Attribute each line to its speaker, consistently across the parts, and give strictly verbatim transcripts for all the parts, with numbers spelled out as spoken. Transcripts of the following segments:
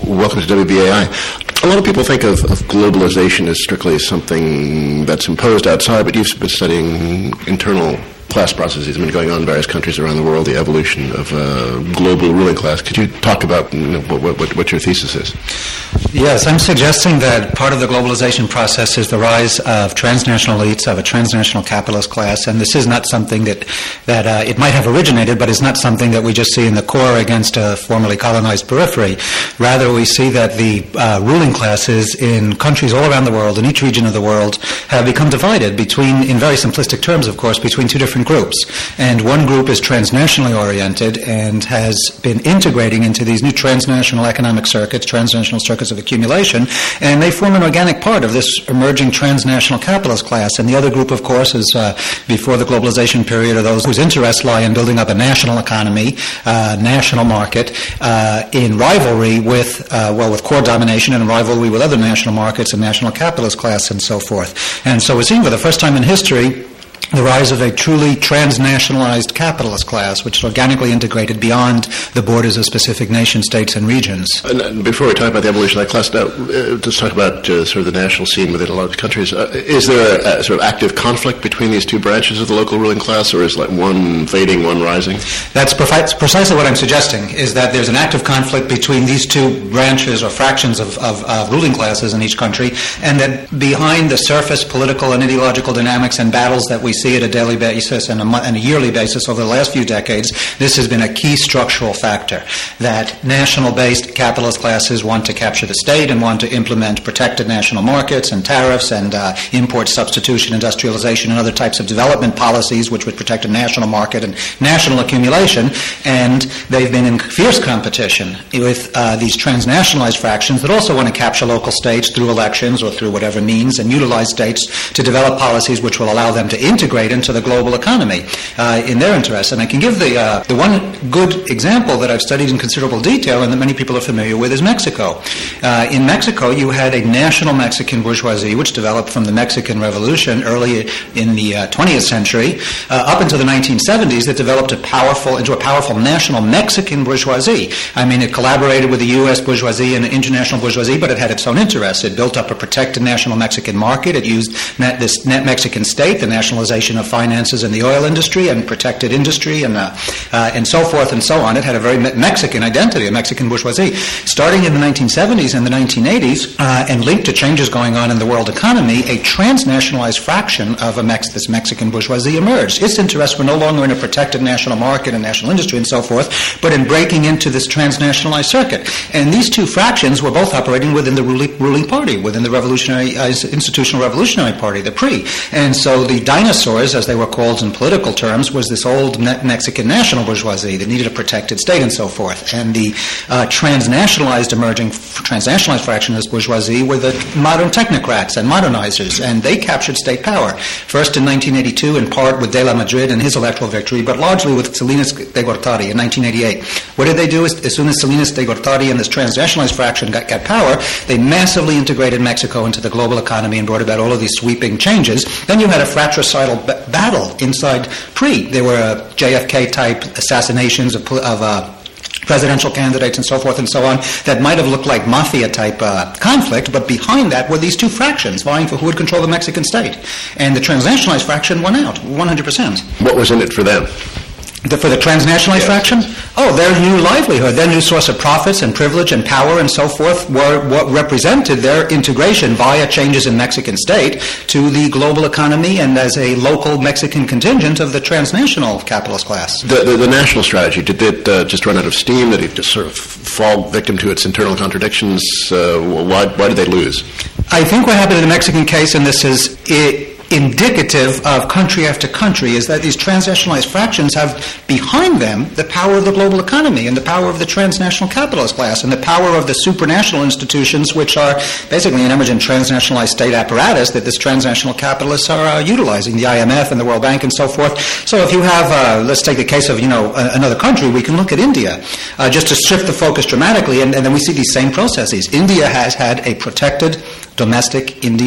Speaker 1: Welcome to W B A I. A lot of people think of, of globalization as strictly something that's imposed outside, but you've been studying internal class processes that have been going on in various countries around the world, the evolution of a global ruling class. Could you talk about you know, what, what, what your thesis is?
Speaker 2: Yes, I'm suggesting that part of the globalization process is the rise of transnational elites, of a transnational capitalist class, and this is not something that, that uh, it might have originated, but it's not something that we just see in the core against a formerly colonized periphery. Rather, we see that the uh, ruling classes in countries all around the world, in each region of the world, have become divided between, in very simplistic terms, of course, between two different groups. And one group is transnationally oriented and has been integrating into these new transnational economic circuits, transnational circuits of accumulation, and they form an organic part of this emerging transnational capitalist class. And the other group, of course, is uh, before the globalization period, are those whose interests lie in building up a national economy, uh, national market, uh, in rivalry with, uh, well, with core domination and rivalry with other national markets and national capitalist class and so forth. And so we're seeing for the first time in history the rise of a truly transnationalized capitalist class, which is organically integrated beyond the borders of specific nation states and regions.
Speaker 1: And before we talk about the evolution of that class, now uh, let's talk about uh, sort of the national scene within a lot of countries. Uh, is there a, a sort of active conflict between these two branches of the local ruling class, or is like one fading, one rising?
Speaker 2: That's prefi- precisely what I'm suggesting, is that there's an active conflict between these two branches or fractions of, of, of ruling classes in each country, and that behind the surface political and ideological dynamics and battles that we see at a daily basis and a, mo- and a yearly basis over the last few decades, this has been a key structural factor, that national-based capitalist classes want to capture the state and want to implement protected national markets and tariffs and uh, import substitution, industrialization, and other types of development policies which would protect a national market and national accumulation. And they've been in fierce competition with uh, these transnationalized fractions that also want to capture local states through elections or through whatever means and utilize states to develop policies which will allow them to integrate into the global economy uh, in their interests. And I can give the uh, the one good example that I've studied in considerable detail and that many people are familiar with is Mexico. Uh, in Mexico, you had a national Mexican bourgeoisie which developed from the Mexican Revolution early in the uh, twentieth century uh, up until the nineteen seventies that developed a powerful into a powerful national Mexican bourgeoisie. I mean, it collaborated with the U S bourgeoisie and the international bourgeoisie, but it had its own interests. It built up a protected national Mexican market. It used net, this net Mexican state, the nationalization of finances in the oil industry and protected industry and uh, uh, and so forth and so on. It had a very me- Mexican identity, a Mexican bourgeoisie. Starting in the nineteen seventies and the nineteen eighties, uh, and linked to changes going on in the world economy, a transnationalized fraction of a Mex- this Mexican bourgeoisie emerged. Its interests were no longer in a protected national market and national industry and so forth, but in breaking into this transnationalized circuit. And these two fractions were both operating within the ruling, ruling party, within the revolutionary uh, institutional revolutionary party, the P R I. And so the dinosaurs, as they were called in political terms, was this old me- Mexican national bourgeoisie that needed a protected state and so forth. And the uh, transnationalized emerging, f- transnationalized fraction of this bourgeoisie were the modern technocrats and modernizers, and they captured state power. First in nineteen eighty-two, in part with De La Madrid and his electoral victory, but largely with Salinas de Gortari in nineteen eighty-eight. What did they do? As, as soon as Salinas de Gortari and this transnationalized fraction got, got power, they massively integrated Mexico into the global economy and brought about all of these sweeping changes. Then you had a fratricidal b- battle inside P R I. There were uh, J F K-type assassinations of, of uh, presidential candidates and so forth and so on that might have looked like mafia-type uh, conflict, but behind that were these two fractions vying for who would control the Mexican state. And the transnationalized fraction won out, one hundred percent.
Speaker 1: What was in it for them?
Speaker 2: The, for the transnationalized yes. fraction? Oh, their new livelihood, their new source of profits and privilege and power and so forth were what represented their integration via changes in Mexican state to the global economy and as a local Mexican contingent of the transnational capitalist class.
Speaker 1: The, the, the national strategy, did it uh, just run out of steam? Did it just sort of fall victim to its internal contradictions? Uh, why, why did they lose?
Speaker 2: I think what happened in the Mexican case, and this is it, indicative of country after country, is that these transnationalized fractions have behind them the power of the global economy and the power of the transnational capitalist class and the power of the supranational institutions, which are basically an emergent transnationalized state apparatus that this transnational capitalists are uh, utilizing, the I M F and the World Bank and so forth. So if you have, uh, let's take the case of, you know, a- another country, we can look at India, uh, just to shift the focus dramatically, and, and then we see these same processes. India has had a protected domestic Indian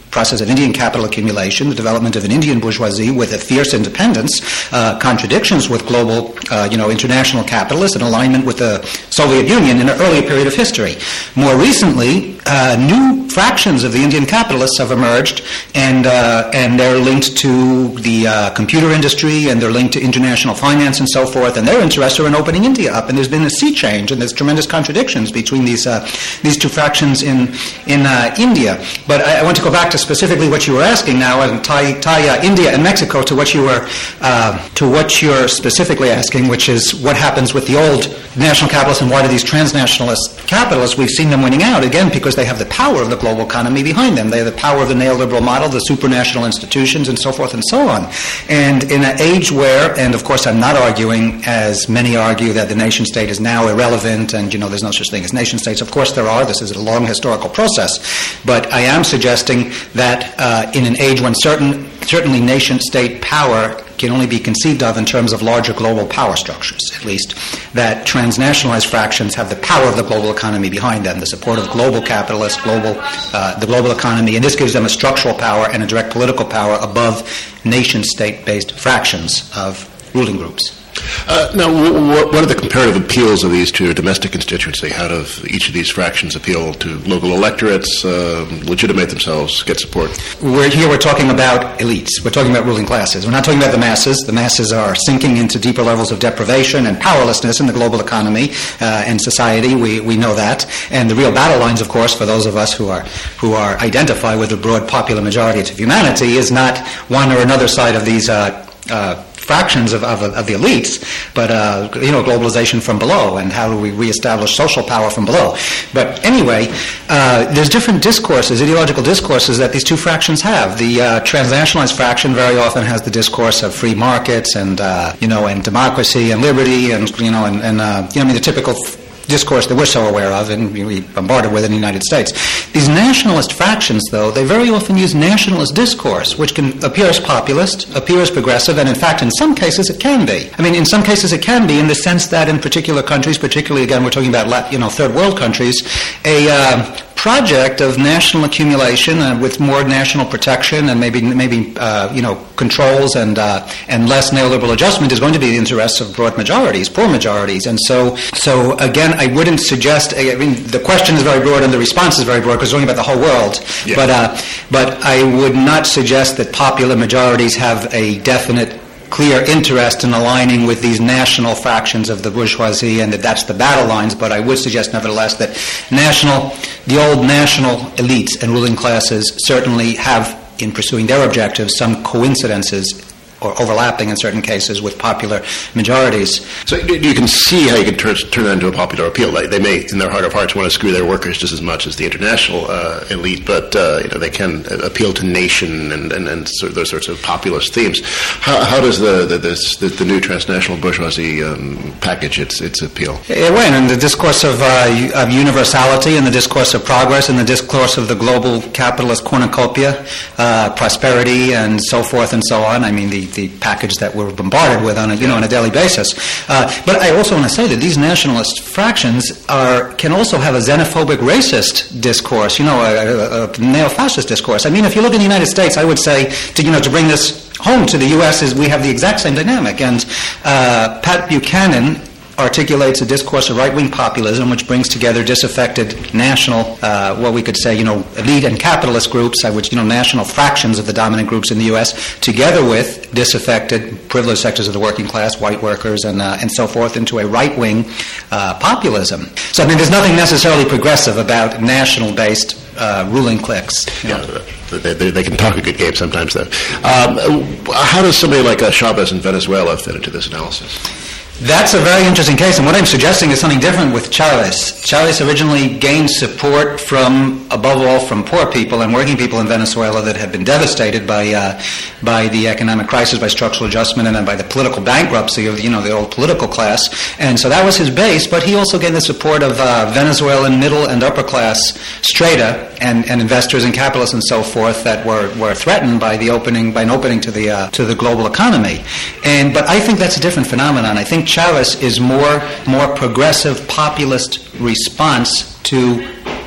Speaker 2: process of Indian capital accumulation, the development of an Indian bourgeoisie with a fierce independence, uh, contradictions with global, uh, you know, international capitalists, and alignment with the Soviet Union in an earlier period of history. More recently, uh, new fractions of the Indian capitalists have emerged, and uh, and they're linked to the uh, computer industry, and they're linked to international finance and so forth, and their interests are in opening India up. And there's been a sea change, and there's tremendous contradictions between these uh, these two fractions in in uh, India. But I, I want to go back to specifically what you were asking now, and tie, tie uh, India and Mexico to what you were uh, to what you're specifically asking, which is what happens with the old national capitalists and why do these transnationalist capitalists, we've seen them winning out, again, because they have the power of the global economy behind them. They have the power of the neoliberal model, the supranational institutions, and so forth and so on. And in an age where, and of course I'm not arguing, as many argue, that the nation state is now irrelevant and, you know, there's no such thing as nation states. Of course there are. This is a long historical process. But I am suggesting that uh, in an age when certain, certainly nation-state power can only be conceived of in terms of larger global power structures, at least, that transnationalized fractions have the power of the global economy behind them, the support of global capitalists, global, uh, the global economy, and this gives them a structural power and a direct political power above nation-state-based fractions of ruling groups.
Speaker 1: Uh, now, w- what are the comparative appeals of these to domestic constituency? How do each of these fractions appeal to local electorates, uh, legitimate themselves, get support?
Speaker 2: We're here we're talking about elites. We're talking about ruling classes. We're not talking about the masses. The masses are sinking into deeper levels of deprivation and powerlessness in the global economy uh, and society. We we know that. And the real battle lines, of course, for those of us who are who are identify with the broad popular majority of humanity is not one or another side of these uh, uh, fractions of, of, of the elites, but, uh, you know, globalization from below, and how do we reestablish social power from below. But anyway, uh, there's different discourses, ideological discourses that these two fractions have. The uh, transnationalized fraction very often has the discourse of free markets and, uh, you know, and democracy and liberty and, you know, and, and uh, you know, I mean, the typical f- discourse that we're so aware of and we bombarded with in the United States. These nationalist fractions, though, they very often use nationalist discourse, which can appear as populist, appear as progressive, and in fact, in some cases, it can be. I mean, in some cases, it can be in the sense that in particular countries, particularly, again, we're talking about, you know, third world countries, a uh, project of national accumulation uh, with more national protection and maybe maybe uh, you know controls and uh, and less neoliberal adjustment is going to be the interests of broad majorities, poor majorities, and so so again, I wouldn't suggest. I mean, the question is very broad and the response is very broad because we're talking about the whole world. Yeah. But uh, but I would not suggest that popular majorities have a definite, clear interest in aligning with these national fractions of the bourgeoisie and that that's the battle lines, but I would suggest nevertheless that national, the old national elites and ruling classes certainly have, in pursuing their objectives, some coincidences or overlapping in certain cases with popular majorities.
Speaker 1: So you can see how you can turn, turn that into a popular appeal. Like they may, in their heart of hearts, want to screw their workers just as much as the international uh, elite, but uh, you know, they can appeal to nation and, and, and sort of those sorts of populist themes. How, how does the the, this, the the new transnational bourgeoisie um, package its its appeal?
Speaker 2: It went in the discourse of, uh, of universality, and the discourse of progress, and the discourse of the global capitalist cornucopia, uh, prosperity, and so forth and so on. I mean, the the package that we're bombarded with on a, you know, on a daily basis. Uh, but I also want to say that these nationalist fractions are can also have a xenophobic, racist discourse, you know, a, a, a neo-fascist discourse. I mean, if you look in the United States, I would say, to, you know, to bring this home to the U S is we have the exact same dynamic. And uh, Pat Buchanan articulates a discourse of right-wing populism which brings together disaffected national, uh, what we could say, you know, elite and capitalist groups, uh, which, you know, national fractions of the dominant groups in the U S, together with disaffected, privileged sectors of the working class, white workers, and uh, and so forth, into a right-wing uh, populism. So, I mean, there's nothing necessarily progressive about national-based uh, ruling cliques.
Speaker 1: Yeah, they, they, they can talk a good game sometimes, though. Um, how does somebody like uh, Chavez in Venezuela fit into this analysis?
Speaker 2: That's a very interesting case, and what I'm suggesting is something different with Chavez. Chavez originally gained support from, above all, from poor people and working people in Venezuela that had been devastated by uh, by the economic crisis, by structural adjustment, and then by the political bankruptcy of, you know, the old political class. And so that was his base, but he also gained the support of uh, Venezuelan middle and upper class strata and, and investors and capitalists and so forth that were, were threatened by the opening by an opening to the uh, to the global economy. And but I think that's a different phenomenon. I think Chavez is more more progressive populist response to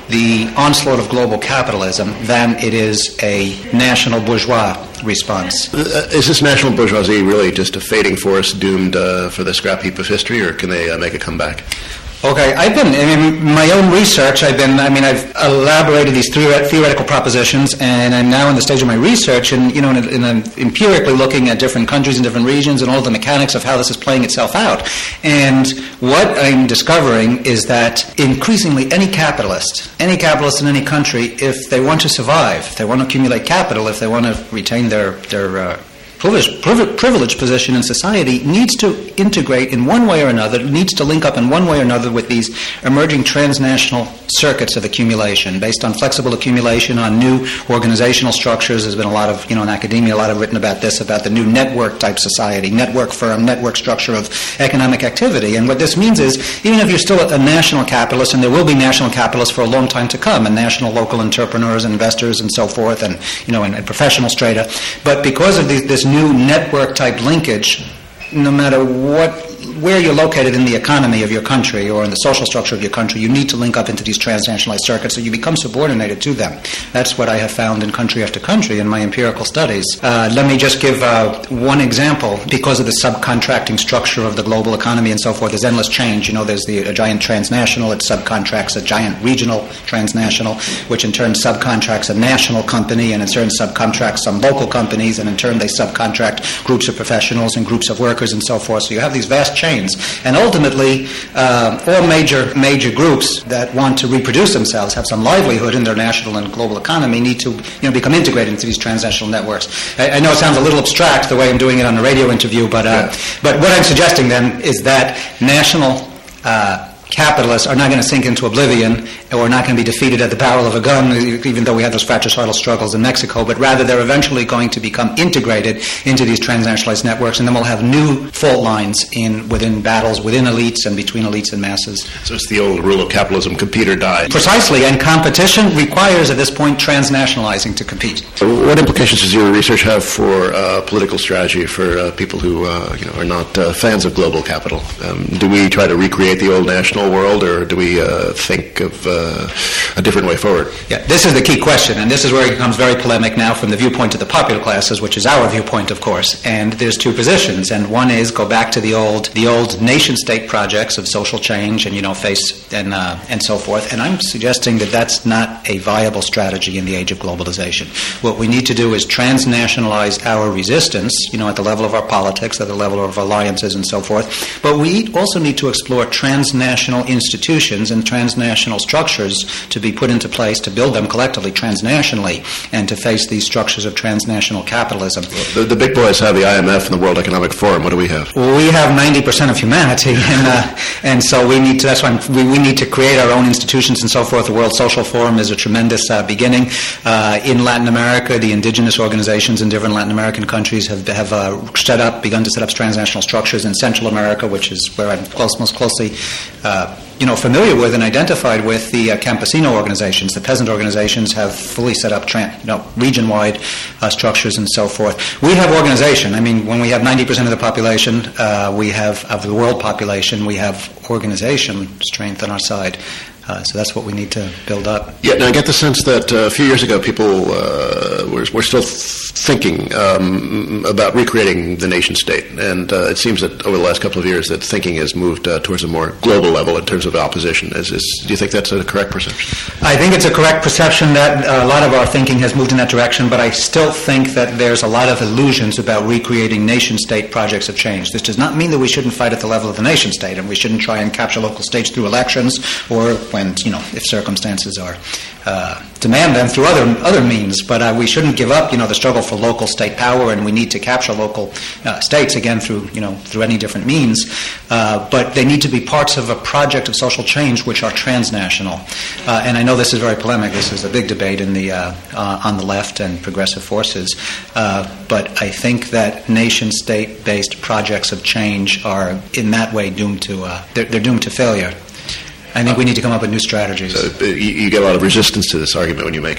Speaker 2: the onslaught of global capitalism than it is a national bourgeois response.
Speaker 1: Uh, is this national bourgeoisie really just a fading force doomed uh, for the scrap heap of history, or can they uh, make a comeback?
Speaker 2: Okay, I've been, I mean, my own research, I've been, I mean, I've elaborated these theoretical propositions, and I'm now in the stage of my research, and, you know, and, and I'm empirically looking at different countries and different regions and all the mechanics of how this is playing itself out. And what I'm discovering is that increasingly any capitalist, any capitalist in any country, if they want to survive, if they want to accumulate capital, if they want to retain their, their, uh, Privileged, privileged position in society, needs to integrate in one way or another, needs to link up in one way or another with these emerging transnational circuits of accumulation based on flexible accumulation, on new organizational structures. There's been a lot of, you know, in academia, a lot of written about this, about the new network type society, network firm, network structure of economic activity. And what this means is, even if you're still a national capitalist, and there will be national capitalists for a long time to come, and national local entrepreneurs and investors and so forth, and, you know, and, and professional strata, but because of these, this new network type linkage, no matter what, where you're located in the economy of your country or in the social structure of your country, you need to link up into these transnationalized circuits, so you become subordinated to them. That's what I have found in country after country in my empirical studies. Uh, let me just give uh, one example. Because of the subcontracting structure of the global economy and so forth, there's endless change. You know, there's the a giant transnational, it subcontracts a giant regional transnational, which in turn subcontracts a national company, and in turn subcontracts some local companies, and in turn they subcontract groups of professionals and groups of workers and so forth. So you have these vast chains. And ultimately, uh, all major major groups that want to reproduce themselves, have some livelihood in their national and global economy, need to, you know, become integrated into these transnational networks. I, I know it sounds a little abstract the way I'm doing it on a radio interview, but uh, yeah. but what I'm suggesting then is that national uh, capitalists are not going to sink into oblivion, or not going to be defeated at the barrel of a gun, even though we have those fratricidal struggles in Mexico, but rather they're eventually going to become integrated into these transnationalized networks, and then we'll have new fault lines in within battles within elites and between elites and masses.
Speaker 1: So it's the old rule of capitalism, compete or die.
Speaker 2: Precisely, and competition requires at this point transnationalizing to compete.
Speaker 1: So what implications does your research have for uh, political strategy for uh, people who uh, you know, are not uh, fans of global capital? Um, do we try to recreate the old national world, or do we uh, think of uh, a different way forward?
Speaker 2: Yeah, this is the key question, and this is where it becomes very polemic now from the viewpoint of the popular classes, which is our viewpoint, of course. And there's two positions, and one is go back to the old, the old nation-state projects of social change, and you know, face and uh, and so forth. And I'm suggesting that that's not a viable strategy in the age of globalization. What we need to do is transnationalize our resistance, you know, at the level of our politics, at the level of alliances, and so forth. But we also need to explore transnational institutions and transnational structures to be put into place to build them collectively transnationally and to face these structures of transnational capitalism.
Speaker 1: The, the big boys have the I M F and the World Economic Forum. What do we have?
Speaker 2: Well, we have ninety percent of humanity, and uh, and so we need to, that's why we, we need to create our own institutions and so forth. The World Social Forum is a tremendous uh, beginning. Uh, in Latin America, the indigenous organizations in different Latin American countries have have uh, set up, begun to set up transnational structures. In Central America, which is where I'm close, most closely uh, you know, familiar with and identified with, the uh, campesino organizations, the peasant organizations have fully set up tran- you know, region-wide uh, structures and so forth. We have organization. I mean, when we have ninety percent of the population, uh, we have, of the world population, we have organization strength on our side. Uh, so that's what we need to build up.
Speaker 1: Yeah, now I get the sense that uh, a few years ago people uh, were, were still thinking um, about recreating the nation state, and uh, it seems that over the last couple of years that thinking has moved uh, towards a more global level in terms of opposition. Is, is, do you think that's a correct perception?
Speaker 2: I think it's a correct perception that uh, a lot of our thinking has moved in that direction, but I still think that there's a lot of illusions about recreating nation-state projects of change. This does not mean that we shouldn't fight at the level of the nation-state, and we shouldn't try and capture local states through elections, or when, you know, if circumstances are uh, demand them through other other means. But uh, we shouldn't give up, you know, the struggle for local state power, and we need to capture local uh, states again through, you know, through any different means. Uh, but they need to be parts of a project of social change which are transnational. Uh, and I know this is very polemic. This is a big debate in the uh, uh, on the left and progressive forces. Uh, but I think that nation-state-based projects of change are in that way doomed to uh, they're, they're doomed to failure. I think we need to come up with new strategies.
Speaker 1: So you, you get a lot of resistance to this argument when you make it.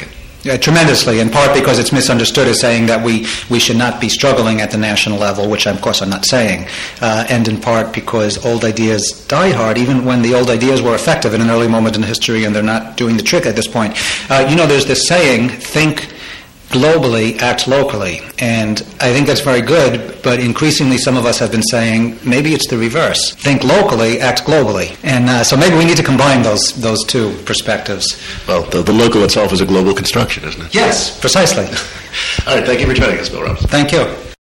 Speaker 2: Uh, tremendously, in part because it's misunderstood as saying that we, we should not be struggling at the national level, which of course I'm not saying, uh, and in part because old ideas die hard, even when the old ideas were effective in an early moment in history, and they're not doing the trick at this point. Uh, you know, there's this saying, think globally, act locally, and I think that's very good, but increasingly some of us have been saying maybe it's the reverse. Think locally, act globally. And uh, so maybe we need to combine those those two perspectives.
Speaker 1: Well, the, the local itself is a global construction, isn't it?
Speaker 2: Yes, precisely.
Speaker 1: All right, thank you for joining us, Bill Robinson.
Speaker 2: Thank you.